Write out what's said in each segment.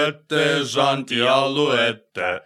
Alouette, gentil alouette,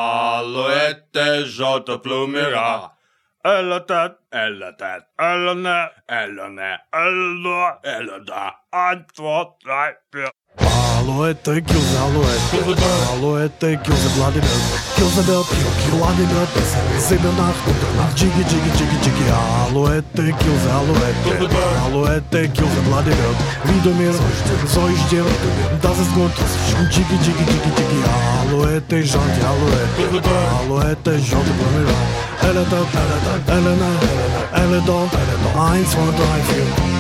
alouette, jaune plumera. Elle a tête, elle a tête, elle a nez, elle a nez, elle a, elle a da. 1, 2, 3, 4. Alouette, kills alouette. Alouette, kills a bloody milk. Kills a belt, kill bloody milk. Sieben Nacht, jiggy, jiggy, jiggy, jiggy. Alouette, kills alouette. Alouette, kills a bloody milk. Wie du mir sollst dir, das ist gut. Jiggy, jiggy, jiggy, jiggy. Alouette, gentil alouette. Alouette, gentil plumera. Elle da, elle na, elle da. 1, 2, 3, 4.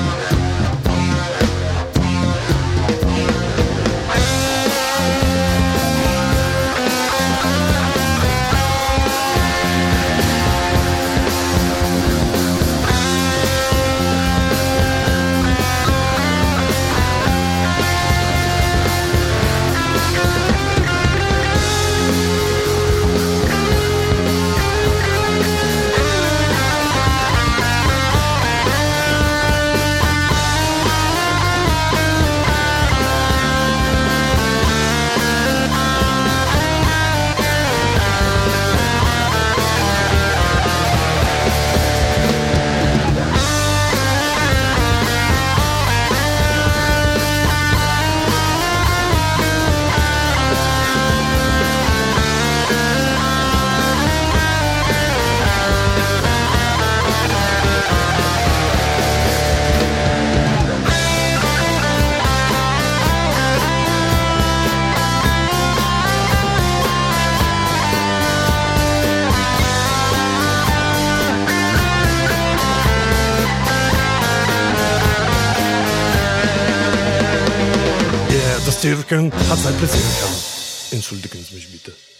Das Türken hat sein Präsidium. Entschuldigen Sie mich bitte.